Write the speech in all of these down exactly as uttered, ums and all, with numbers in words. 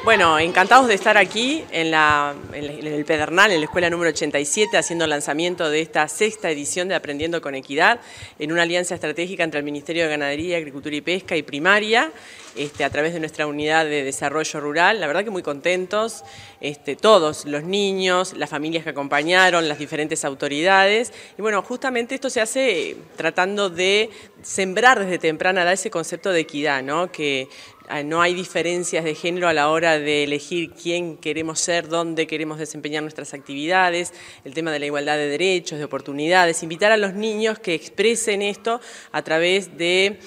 Bueno, encantados de estar aquí en, la, en el Pedernal, en la escuela número ochenta y siete, haciendo el lanzamiento de esta sexta edición de Aprendiendo con Equidad, en una alianza estratégica entre el Ministerio de Ganadería, Agricultura y Pesca y Primaria, este, a través de nuestra unidad de desarrollo rural. La verdad que muy contentos, este, todos, los niños, las familias que acompañaron, las diferentes autoridades. Y bueno, justamente esto se hace tratando de sembrar desde temprana edad ese concepto de equidad, ¿no? Que no hay diferencias de género a la hora de elegir quién queremos ser, dónde queremos desempeñar nuestras actividades, el tema de la igualdad de derechos, de oportunidades, invitar a los niños que expresen esto a través de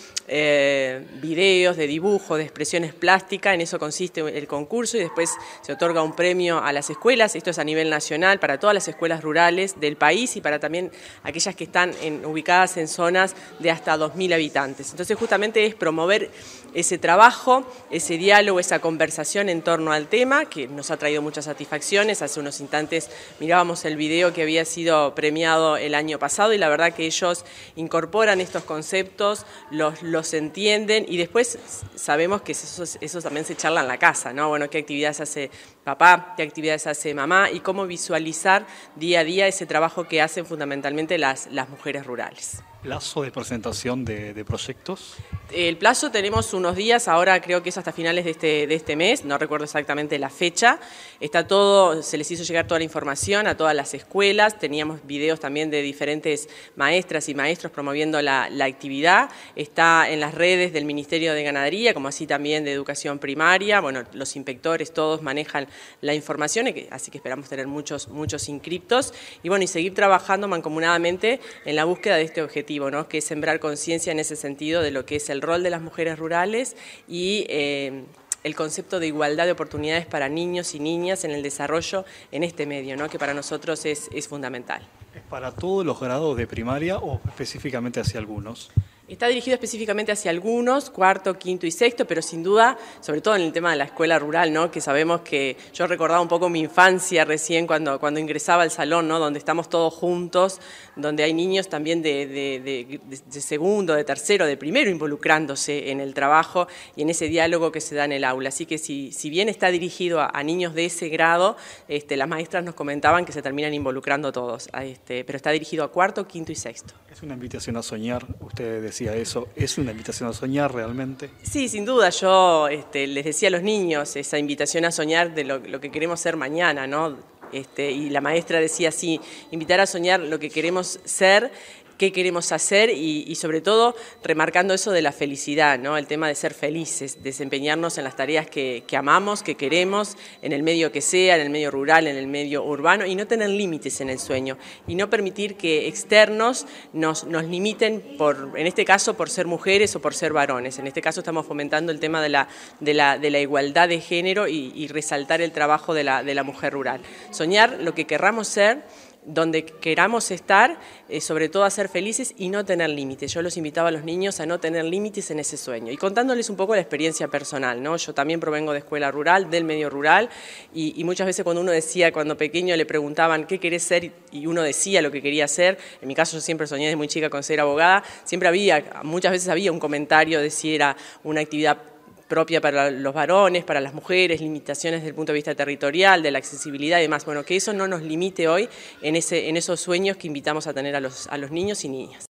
eh, videos, de dibujos, de expresiones plásticas. En eso consiste el concurso y después se otorga un premio a las escuelas. Esto es a nivel nacional para todas las escuelas rurales del país y para también aquellas que están en, ubicadas en zonas de hasta dos mil habitantes. Entonces justamente es promover ese trabajo, ese diálogo, esa conversación en torno al tema, que nos ha traído muchas satisfacciones. Hace unos instantes mirábamos el video que había sido premiado el año pasado y la verdad que ellos incorporan estos conceptos, los, los entienden y después sabemos que eso, eso también se charla en la casa, ¿no? Bueno, qué actividades hace papá, qué actividades hace mamá y cómo visualizar día a día ese trabajo que hacen fundamentalmente las, las mujeres rurales. ¿Plazo de presentación de, de proyectos? El plazo tenemos unos días, ahora creo que es hasta finales de este, de este mes, no recuerdo exactamente la fecha. Está todo, se les hizo llegar toda la información a todas las escuelas, teníamos videos también de diferentes maestras y maestros promoviendo la, la actividad. Está en las redes del Ministerio de Ganadería, como así también de Educación Primaria. Bueno, los inspectores todos manejan la información, así que esperamos tener muchos, muchos inscriptos. Y bueno, y seguir trabajando mancomunadamente en la búsqueda de este objetivo, ¿no? Que es sembrar conciencia en ese sentido de lo que es el rol de las mujeres rurales y eh, el concepto de igualdad de oportunidades para niños y niñas en el desarrollo en este medio, ¿no? Que para nosotros es, es fundamental. ¿Es para todos los grados de primaria o específicamente hacia algunos? Está dirigido específicamente hacia algunos, cuarto, quinto y sexto, pero sin duda, sobre todo en el tema de la escuela rural, ¿no? Que sabemos que yo recordaba un poco mi infancia recién cuando, cuando ingresaba al salón, ¿no? Donde estamos todos juntos, donde hay niños también de, de, de, de segundo, de tercero, de primero involucrándose en el trabajo y en ese diálogo que se da en el aula. Así que si, si bien está dirigido a, a niños de ese grado, este, las maestras nos comentaban que se terminan involucrando todos, este, pero está dirigido a cuarto, quinto y sexto. Es una invitación a soñar, usted decía eso, ¿es una invitación a soñar realmente? Sí, sin duda, yo este, les decía a los niños esa invitación a soñar de lo, lo que queremos ser mañana, ¿no? Este, y la maestra decía así, invitar a soñar lo que queremos ser, qué queremos hacer y, y sobre todo remarcando eso de la felicidad, ¿no? El tema de ser felices, desempeñarnos en las tareas que, que amamos, que queremos, en el medio que sea, en el medio rural, en el medio urbano y no tener límites en el sueño y no permitir que externos nos, nos limiten, por, en este caso por ser mujeres o por ser varones. En este caso estamos fomentando el tema de la, de la, de la igualdad de género y, y resaltar el trabajo de la, de la mujer rural. Soñar lo que querramos ser, donde queramos estar, eh, sobre todo a ser felices y no tener límites. Yo los invitaba a los niños a no tener límites en ese sueño y contándoles un poco la experiencia personal, ¿no? Yo también provengo de escuela rural, del medio rural y, y muchas veces cuando uno decía, cuando pequeño le preguntaban ¿qué querés ser? Y uno decía lo que quería ser, en mi caso yo siempre soñé desde muy chica con ser abogada, siempre había, muchas veces había un comentario de si era una actividad propia para los varones, para las mujeres, limitaciones desde el punto de vista territorial, de la accesibilidad y demás. Bueno, que eso no nos limite hoy en, ese, en esos sueños que invitamos a tener a los, a los niños y niñas.